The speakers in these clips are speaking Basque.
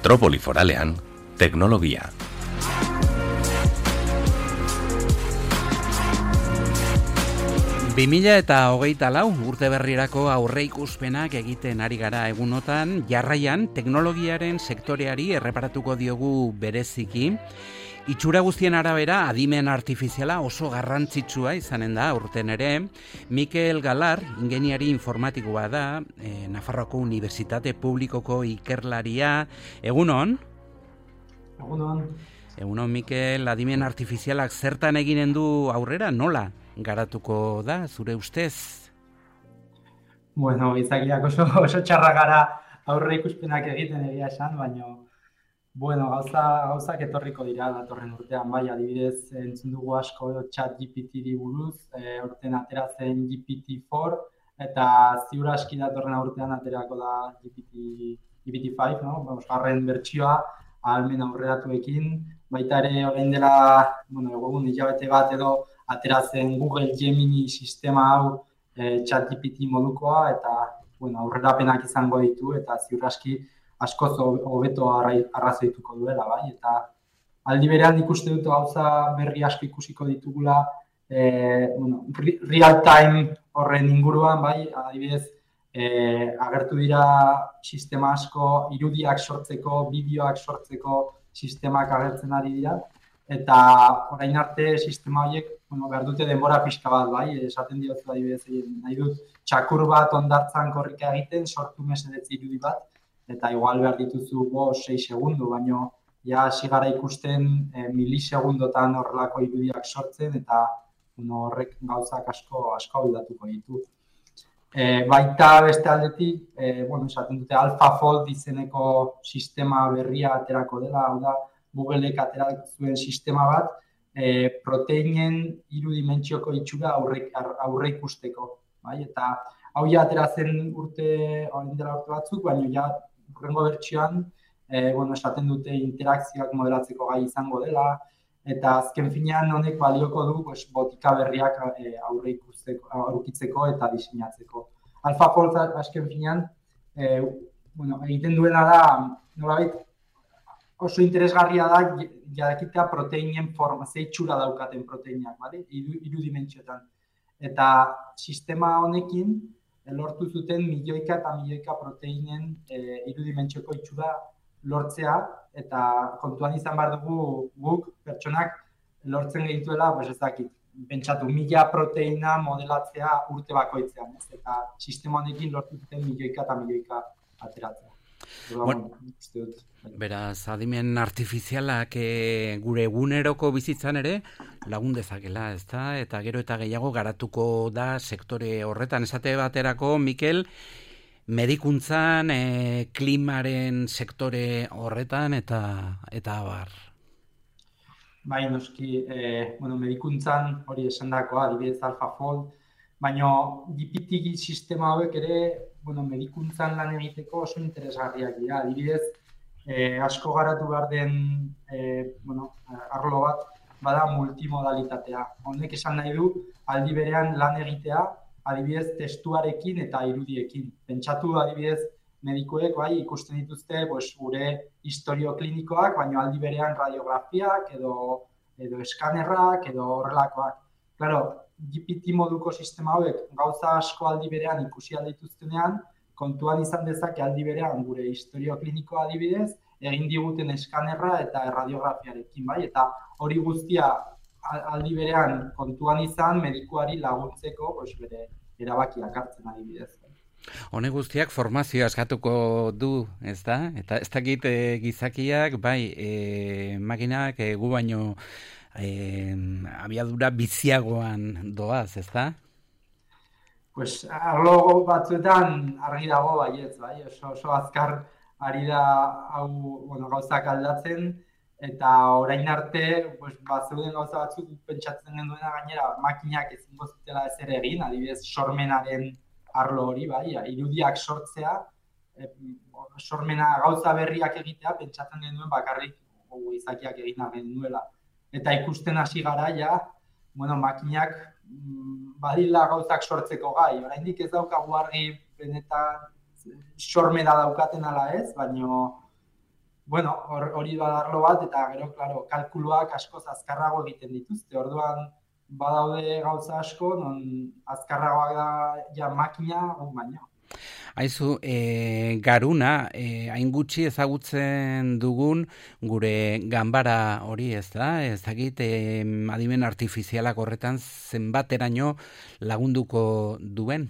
Metropoli foralean, teknologia. Eta 2024 urte berrirako aurreikuspenak egiten ari gara egunotan, jarraian teknologiaren sektoreari erreparatuko diogu bereziki. Itxura guztien arabera, adimen artifiziala oso garrantzitsua izanen da urten ere. Mikel Galar, ingeniari informatikoa da, Nafarroako Unibertsitate Publikoko ikerlaria. Egunon? Egunon. Egunon, Mikel, adimen artifizialak zertan eginen du aurrera, nola garatuko da, zure ustez? Bueno, izakiak oso txarra gara aurre ikuspenak egiten egia esan, baina gauzak etorriko dira datorren urtean, bai, adibidez entzun dugu asko ChatGPT-ri buruz, urtean atera zen GPT-4, eta ziur aski datorren urtean aterako da GPT-5, no? Garren bertsioa, ahalmen aurreratuekin, baita ere orain dela, egun hilabete bat edo ateratzen Google Gemini sistema hau ChatGPT modukoa, eta aurrerapenak izango ditu, eta ziur aski askoz hobeto arrazoituko duela, bai, eta aldi berean ikuste dut gauza berri asko ikusiko ditugula real time horren inguruan, bai, adibidez, agertu dira sistema asko irudiak sortzeko, bideoak sortzeko sistemak agertzen ari dira, eta orain arte sistema horiek behar dute denbora pixka bat, bai, esaten diozu adibidez, nahi dut txakur bat hondartzan korrika egiten, sortu mesedez irudi bat, eta igual behar dituzu 5-6 segundu, baina ja hasi gara ikusten milisegundotan horrelako irudiak sortzen, eta horrek gauzak asko aldatuko ditu. Baita beste aldetik, esaten dute AlphaFold izeneko sistema berria aterako dela, hau da, Googleek aterako zuen sistema bat, proteinen irudimentsioko itxura aurre ikusteko. Bai? Eta hau ja ateratzen orain dela urte batzuk, baina ja hurrengo bertsioan, esaten dute interakzioak modelatzeko gai izango dela, eta azken finean honek balioko du botika berriak aurkitzeko eta diseinatzeko. AlphaFold azken finean, egiten duena da, nolabait, oso interesgarria da jakitea proteinen forma, ze itxura daukaten proteinak, irudimentsioetan. Eta sistema honekin lortu zuten milioika proteinen irudimentsioko itxura lortzea, eta kontuan izan behar dugu guk pertsonak lortzen gehituela, ez dakit, pentsatu 1000 proteina modelatzea urte bakoitzean, eta sistema honekin lortu zuten milioika ateratzea. Beraz, adimen artifizialak gure eguneroko bizitzan ere lagun dezakela, ezta? Eta gero eta gehiago garatuko da sektore horretan. Esate baterako, Mikel, medikuntzan, klimaren sektore horretan eta abar. Bai, noski, medikuntzan hori esandakoa, adibidez AlphaFold, baina GPT sistema hauek ere medikuntzan lan egiteko oso interesgarriak dira. Adibidez, asko garatu behar den arlo bat bada multimodalitatea. Honek esan nahi du aldi berean lan egitea, adibidez testuarekin eta irudiekin. Pentsatu adibidez medikuek ikusten dituzte gure historio klinikoak, baina aldi berean radiografiak edo eskanerrak edo horrelakoak. Claro, GPT moduko sistema hauek gauza asko aldi berean ikusi aldituztenean, kontuan izan dezake aldi berean gure historio klinikoa adibidez, egin diguten eskanerra eta radiografiarekin, bai? Eta hori guztia aldi berean kontuan izan medikuari laguntzeko bere erabakiak hartzen adibidez. Honek guztiak formazioa eskatuko du, ez da? Eta ez dakit gizakiak, bai, makinak gu baino abiadura biziagoan doaz, ez da? Arlo batzuetan argi dago baietz, bai, oso azkar ari da hau gauzak aldatzen, eta orain arte, zeuden gauza batzuk pentsatzen genduena gainera, makinak ezingo zutela ezer egin, adibidez sormenaren arlo hori, bai, irudiak sortzea, sormena gauza berriak egitea, pentsatzen genuen bakarrik izakiak egin genuela. Eta ikusten hasi gara, makinak badila gauzak sortzeko gai. Oraindik ez daukagu argi benetan sormena daukaten ala ez, baina bueno, hori badarlo bat, eta gero, klaro, kalkuluak askoz azkarrago egiten dituzte. Orduan, badaude gauza asko, non azkarragoak da ja makina, baina. Aizu, garuna, hain gutxi ezagutzen dugun gure ganbara hori, ez da? Ez dakit, adimen artifizialak horretan zenbateraino lagunduko duen?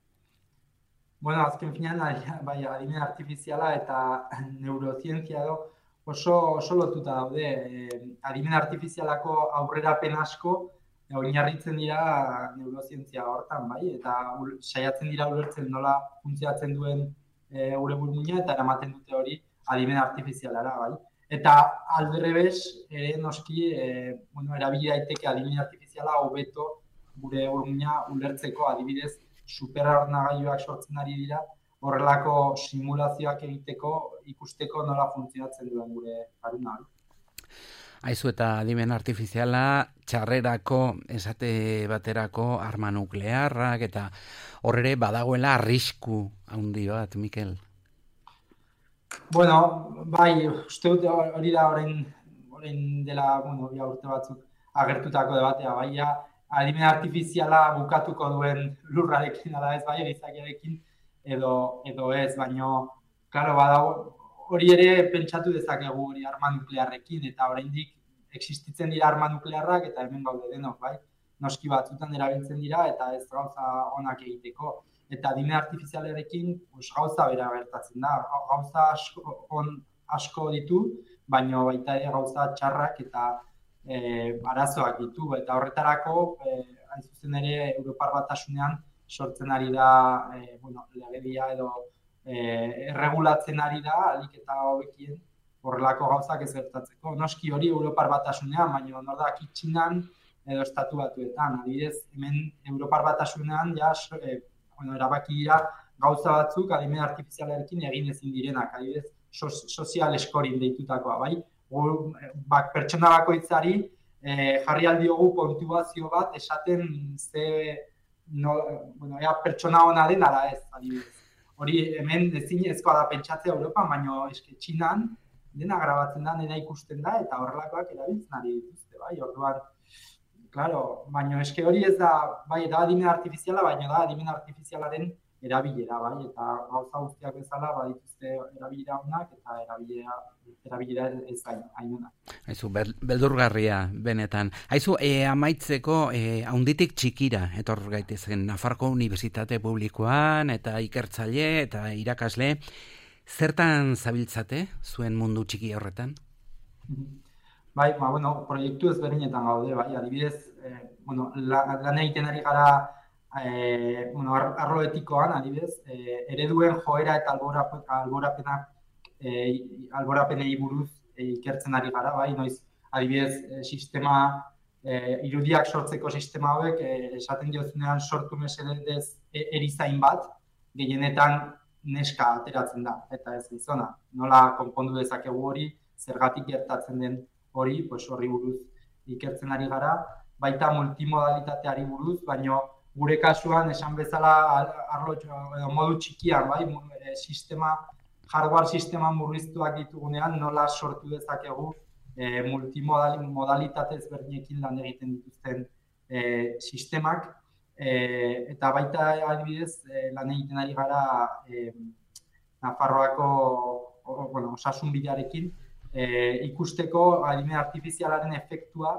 Bueno, azken finean, bai, adimen artifiziala eta neurozientzia oso lotuta daude. Adimen artifizialako aurrerapen asko oinarritzen dira neurozientzia hortan, bai, eta saiatzen dira ulertzen nola funtzionatzen duen gure burmuina eta eramaten dute hori adimen artifizialara, bai. Eta aldrebes ere noski, erabili daiteke adimen artifiziala hobeto gure burmuina ulertzeko, adibidez, superordenagailuak sortzen ari dira, horrelako simulazioak egiteko, ikusteko nola funtzionatzen duen gure garuna. Aizu, eta adimen artifiziala txarrerako, esate baterako arma nuklearrak, eta horre badagoela arrisku handi bat, Mikel? Bueno, bai, uste dut hori da orain dela, ja urte batzuk agertutako debatea, bai, adimen artifiziala bukatuko duen lurrarekin, ala ez, bai, gizakiarekin, edo ez, baino, klaro, badago, hori ere pentsatu dezakegu hori arma nuklearrekin, eta oraindik existitzen dira arma nuklearrak eta hemen gaude denok, bai? Noski batzutan erabiltzen dira eta ez gauza onak egiteko. Eta adimen artifizialarekin gauza bera gertatzen da. Gauza asko ditu, baina baita ere gauza txarrak eta arazoak ditu. Eta horretarako, hain zuzen ere, Europar Batasunean sortzen ari da legedia edo erregulatzen ari da, ahalik eta hobekien horrelako gauzak ez gertatzeko. Noski hori Europar Batasunean, baina nordak Txinan edo Estatu Batuetan. Adibidez, hemen Europar Batasunean erabaki dira gauza batzuk adimen artifizialarekin egin ezin direnak. Adibidez, sozial scoring deitutakoa, bai? Pertsona bakoitzari jarri aldiogu puntuazio bat esaten pertsona ona den ala ez, adibidez. Hori hemen ezinezkoa da pentsatzea Europan, baina eske Txinan dena grabatzen da, dena ikusten da, eta horrelakoak erabiltzen ari dituzte, bai, orduan, claro, baina eske hori ez da, bai, da adimen artifiziala, baina da adimen artifizialaren erabilera, bai, eta gauza guztiak bezala, badituzte erabilera honak, eta erabilera ez hainuna. Aizu, beldurgarria, benetan. Aizu, amaitzeko, haunditik txikira, etor gaitezen, Nafarko Unibertsitate Publikoan, eta ikertzaile, eta irakasle, zertan zabiltzate, zuen mundu txiki horretan? Bai, proiektu ezberdinetan gaude, bai, adibidez, lan egiten ari gara arlo etikoan, adibidez, ereduen joera eta alborapenei buruz ikertzen ari gara, bai, noiz, adibidez, irudiak sortzeko sistema hauek, esaten diozunean sortu mesedez erizain bat, gehienetan neska ateratzen da, eta ez gizona. Nola konpondu dezakegu hori, zergatik gertatzen den hori, horri buruz ikertzen ari gara, baita multimodalitateari buruz, baina gure kasuan esan bezala modu txikian, bai, hardware sistema murriztuak ditugunean, nola sortu dezakegu multimodalitate ezberdinekin lan egiten dituzten sistemak, eta baita adibidez lan egiten ari gara Nafarroako osasun bidearekin ikusteko adimen artifizialaren efektua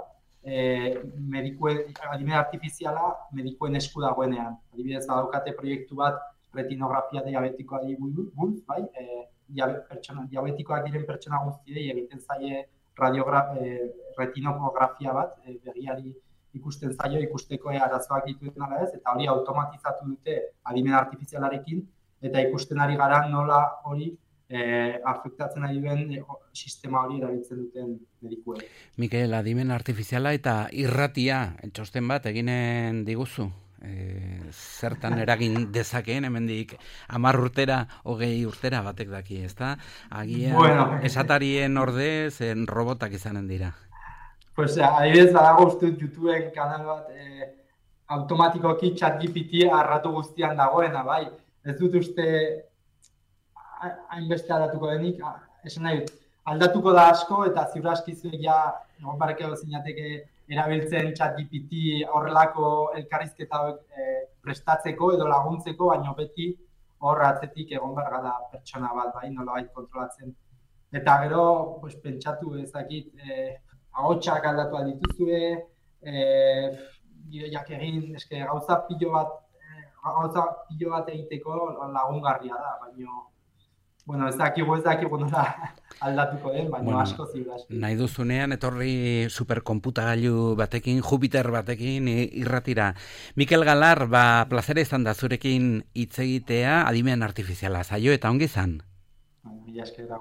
adimen artifiziala medikuen esku dagoenean. Adibidez, badaukate proiektu bat retinografia diabetikoari buruz, bai, diabetikoak diren pertsona guztiei egiten zaie retinografia bat, begiari ikusten zaio, ikusteko arazoak dituen ala ez, eta hori automatizatu dute adimen artifizialarekin, eta ikusten ari gara nola hori afektatzen ari duen sistema hori erabiltzen duten medikuek. Mikel, adimen artifiziala eta irratia, txosten bat eginen diguzu? Zertan eragin dezakeen, hemendik 10 urtera, 20 urtera batek daki, ezta? Agian esatarien ordez robotak izanen dira. Pues adibidez badago uste dut YouTubeen kanal bat automatikoki ChatGPT arratu guztian dagoena, bai. Ez dut uste hainbeste aldatuko denik, esan nahi dut, aldatuko da asko, eta ziur askizuek ja, egon barreko zinateke erabiltzen ChatGPT horrelako elkarrizketa prestatzeko edo laguntzeko, baina beti hor atzetik egon behar gara pertsona bat, bai, nolabait kontrolatzen. Eta gero, pues, pentsatu ezakit, ahotsak aldatu dituzue, gidoiak egin, gauza pilo bat egiteko lagungarria da, baina bueno, ez dakigu nola aldatuko den, baina asko ziur asko. Nahi duzunean, etorri superkomputagailu batekin, Jupiter batekin irratira. Mikel Galar, plazera izan da zurekin hitz egitea, adimen artifiziala zaio, eta ongi izan? Mila esker.